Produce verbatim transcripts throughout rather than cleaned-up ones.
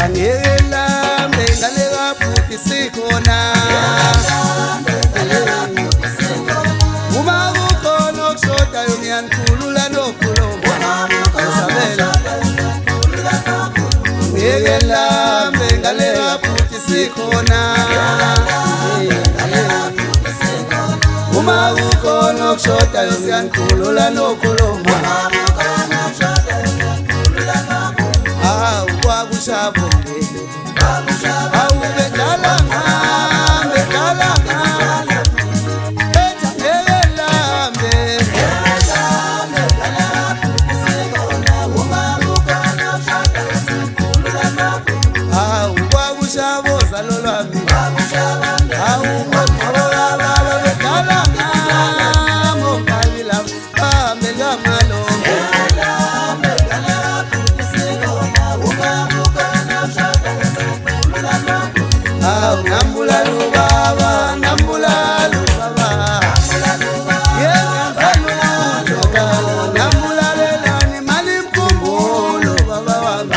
Angelambe ngalela futhi sikhona Uma kukhona okushodayo ngiyanikhulula nokhuluma Isabela Angelambe ngalela futhi sikhona Uma kukhona okushodayo ngiyanikhulula nokhuluma Ah, kwakushabo Awu bedala ngame, bedala ngame Betha ngelambe Ngelambe, ngelambe Sikhona, uma kukhona okushodayo ngiyanikhulula nokhuluma Awu kwakushabo zalo lwami Awu kwakushabo bedala ngame Okabila, bambe ngamalo Nambula lubaba, nambula lubaba Nambula lelani mali mkumbulo baba wangu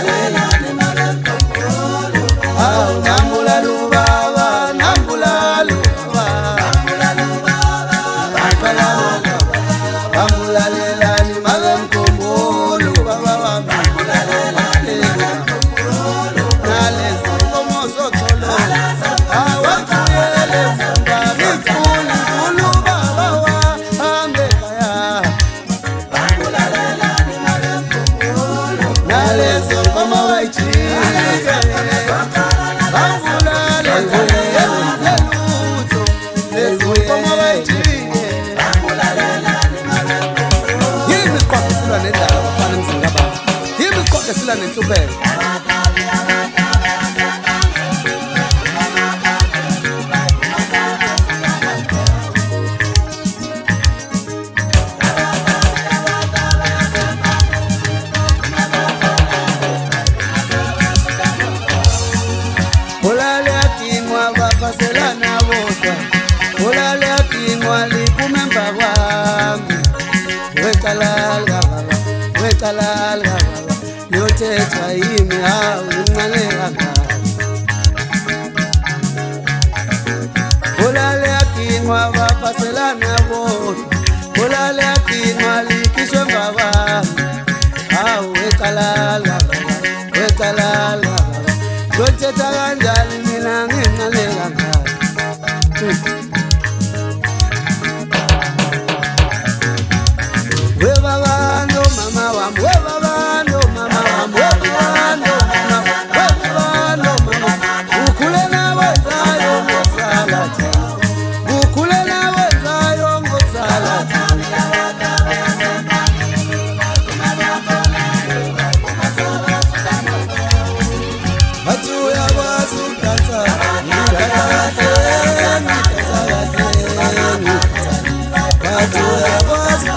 Nambula lubaba, nambula lubaba Nambula lelani mali mkumbulo baba wangu Sila nenhlupeko Ulale akingwa bapaselana bodwa Ulale akingwa liphume emva kwami Wekalala baba wekalala baba Yothetha yimi hawu uncane kangaka Ulale akingwa bapaselana bodwa Ulale akingwa likhishwe emva kwami Hawu wekalala baba wekalala baba Yothetha kanjani mina ngincane kangaka Webabando mama wami webabando mama wami webabando mama webabando mama Ukhule nawe zayo ngosalati Ukhule nawe zayo ngosalati Bathu yakwazi ukudansa ngikathaze ngikathaze Bathu yakwazi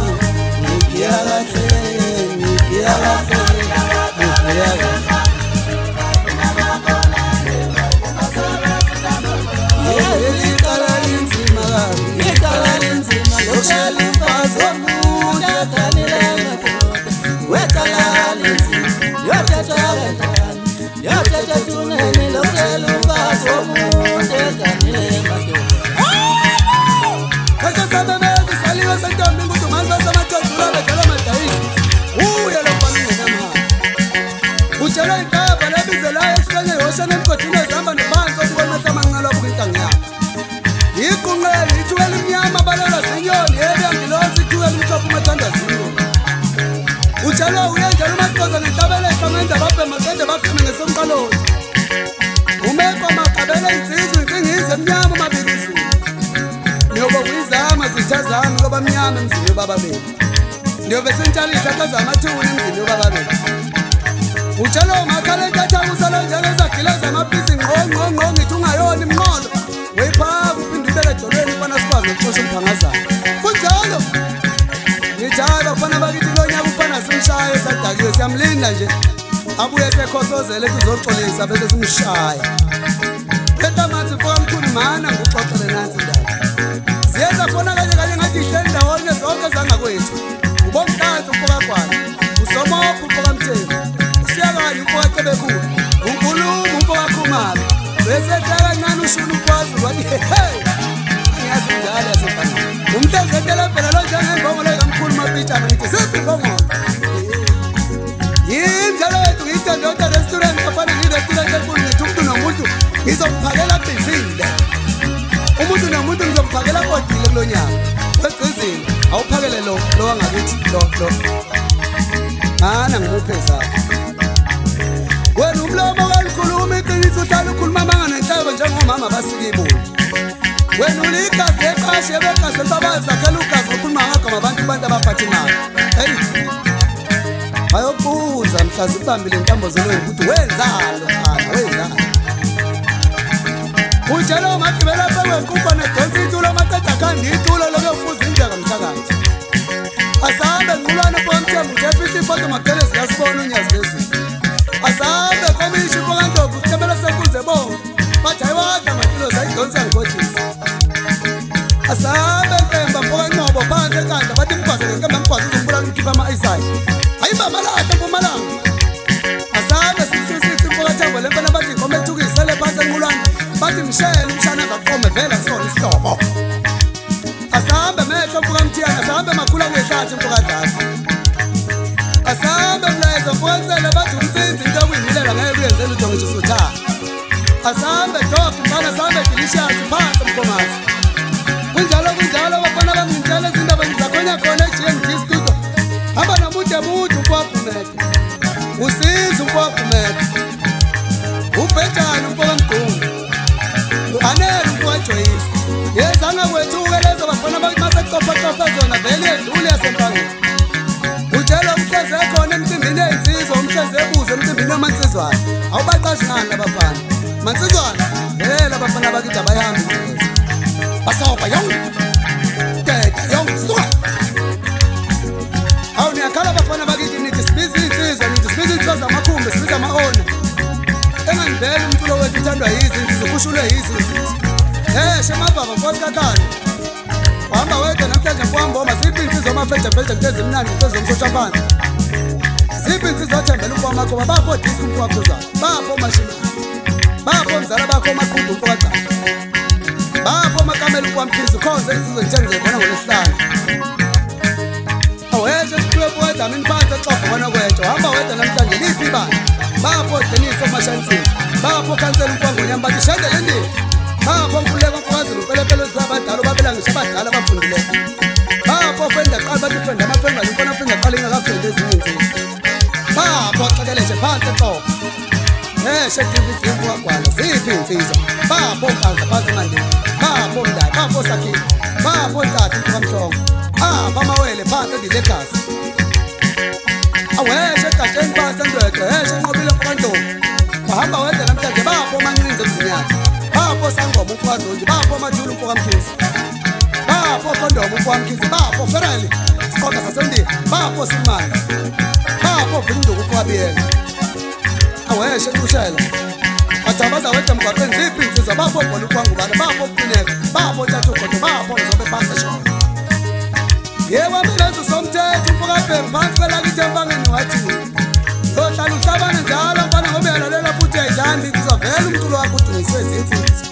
Uchalo uyenza umaxoza netabele kamenza babe masende bapheme ngesomqaloni Umeko makabele insizwe incingize emnyama mabirisu Niyoba kuyizama zithazana loba mnyama emzini baba bethu Niyobe sentshali ihlakaza amathuni emzini baba bethu Uchalo makale ntatha usalo njalo zagileza amaphizi ngqo ngqo ngithi ungayona imnqolo Weyiphaka uphinde ibele edolweni ubona sikwazi ukuxosha umphangazana Kunjalo Ngijala kufana bakithi lonyaka ufana simshaya esadakiwe siyamlinda nje abuye sekhosozele kuzoxolisa bese simshaya Phela manje mfowamkhulu mana nguxoxele nansi ndaba Siyenza fona kanye kanye ngathi ihleli ndawonye zonke zangakwethu Ubomntanzi ufoka kwakhe usomophu ufoka mthembu Siyakanye ufoka bekhulu unkulumo umfoka Khumalo bese hlaka nani ushulu kwazi wathi hey angiyazi njalo yasefana umhlezekela phela lo njengengoma le kamkhulu mapitshana ngithi sephi ingoma yindlela yethu ngiyithandota restaurant afana ngi-restaurant enkulu ngithi umuntu nomuntu ngizokuphakela bhizile umuntu nomuntu ngizokuphakela kodile kulo nyaka wegcizini awuphakele lo lo wangakithi lo lo mana ngimuphe zakhe wena umlomo kalukhuluma iqiniso uhlala ukhuluma amanga nenhlebo njengomama basikibuli wena uligazi eqashe begazi babazakhela ugazi okhuluma ngagama abantu abantu abaphatha imali hey ayobuza mhlazi ubambile intambo zelo ukuthi wenzalo khana wenzalo ujalo magibela bewenkukho nedonsi itulo amaqeda khandi itulo lokuyofuza indlela mthakathi asahambe nqulwana pomthembu ngefihla ifoto magele zikasibona unyazi lezini asahambe komishi pokandovu kuthembela sekuze bonke bathi ayiwadla matilo zayidonsi yangigodisa asahambe nkemba pokanqobo phansi ekanda bathi mgwaze ngenkemba mgwaze uzombulala umkhipha ama-isayi ayibamalahle mpumalanga asahambe sisisithi mpokathambo lempena bathi inkomo ethukisele phansi enqulwana bathi mshele umshana zakome vela kusona isihlobo asahambe mehlo mpukamthiyana asahambe makhula kwehlathi mpokadlala asahambe mlayezo mpokansele bathi umtsinzi into okuyimilela ngeke kuyenzela utho ngisho suthana asahambe dog mfana asahambe delicious phansi mkomazi kunjalo kunjalo bafana bangintshela izindaba ngizakhona khona eG M D studio hamba namude mude ukwapumeke usiza ukwapumeke ubhejana umpokamdungu anele ukwajoyisa yezanga kwethu ukeleza bafana bakumasecofa cofa zona vele yedlule yasempangeni utshela umhleze khona emcimbini eyinsizwa umhleze ebuze emcimbini wamansizwana awubaqashi ngani labafana mansizwana yela abafana bakithi abayihambi basoba yong teta yong suka awu niyakhala abafana bakithi nithi sibiza iy'nsizwa nithi sibiza iy'nsizwa zamakhumbi sibiza ama-ona engandibhela umculo wethu uthandwa yizinto ukhushulwe yizinto eh shemababa nkosi kakhani wahamba wedwa namhlanje mfowamboma siphi insizwa amafejafeja kuteze mnandi kuteze umsosha phansi siphi insizwa othembela umfowamakhoba bapho diski umfowakhuzana bapho mashina bapho mzala bakho makhumbi umfowacala bapho makamela umfowamkhizi ukhonze insizwa ngithengize khona ngolesihlanu aweshe siphiwe wedwa mina phansi exofa khona kwetsho hamba wedwa namhlanje liphi ibani bapho Denise omashansini bapho khansela umfowangonyama bathi shandele ndini bapho mkhuleko mfokazi lupelepele zabadala babela ngisho abadala abafundileyo bapho fenda qala bathi fenda amafenga lufona fenda qala ingakafendi ezinye insizwa bapho xekeleshe phansi exofa eshe dividi umfowagwala ziphi insizwa bapho mpanza phansi emandini bapho mndala bapho sakhile bapho ntatha umfokamhlongo apha amawele phansi edilegazi aweshe egatsheni phansi endwedwe eshe enqobile mfokantombi wahamba wedwa namhlanje bapho mancinze emzinyakhe bapho sangoma umfowazonje bapho mathula umfokamkhizi bapho kondomo umfowamkhizi bapho ferali siqoqa sasendini bapho simanga bapho vinduku umfowabiyela aweshe equshela bathabaza wedwa mgwaqeni ziphi insizwa bapho bona ukwangubana bapho kuqineka bapho thatha ugodo bapho ngizobe phansi eshona yewamilenzo somthetho umfokabheki phansi kwelakithi empangeni wathi zohlala uhlabane njalo mfana ngobe yalalela futhi uyayithanda insizwa vele umculo wakho udungiswe zinsiza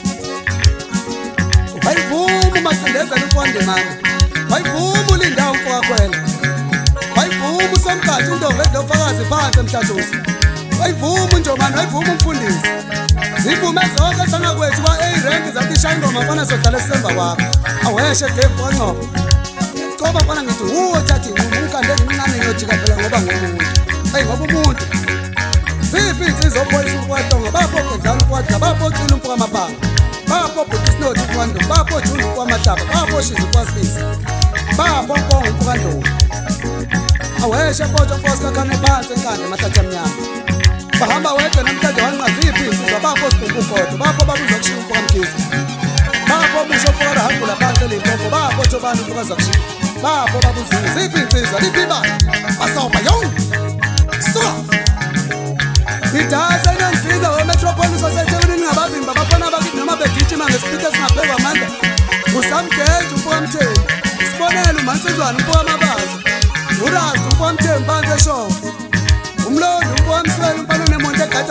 wayivuma umacindezela umfowandemanga wayivuma ulindawo umfokakhwela wayivuma usomgathi untombi edofakazi phansi emhlathuzi wayivuma unjomani wayivuma umfundisi zivume zonke hlanga kwethu kwa-A-rank zathi shaya ingoma mfana sohlala esisemva kwakho aweshe Dave wanqoba ngoba mfana ngithi uwo thathi umkande ngimncane ngiyojika phela ngoba ngumuntu hey ngoba umuntu siphi insizwa ophoyisa umfowahlobo bapho kenzana umfowahlobo bapho cula umfokamabanga bapho bhutisinothi umfowando bapho jula umfowamahlaba bapho shiza umfowasisi bapho mpongo umfowandlovu aweshe poto mfosi kakhane phansi enkande emathatha amnyama bahamba wedwa namhlanje wanqaziphi insizwa bapho sibhumbugodo bapho babuzwa kushiya umfokamkhizi bapho musho umfowara hambula phansi elimpopo bapho thobani umfokaza kushiya bapho babuzini ziphi insizwa liphi ibani basawuba yong suka idasa inansizwa wemetropolis wasethekwini ngabavimba bafana bakithi noma begijima ngesipiti esingaphekwa amandla usamgeje umfokamthembu isibonelo umansizwana umfowamabazi urazi umfokamthembu phansi eshova umlondi umfokamswele umfana unemonto egade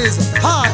insizwa ha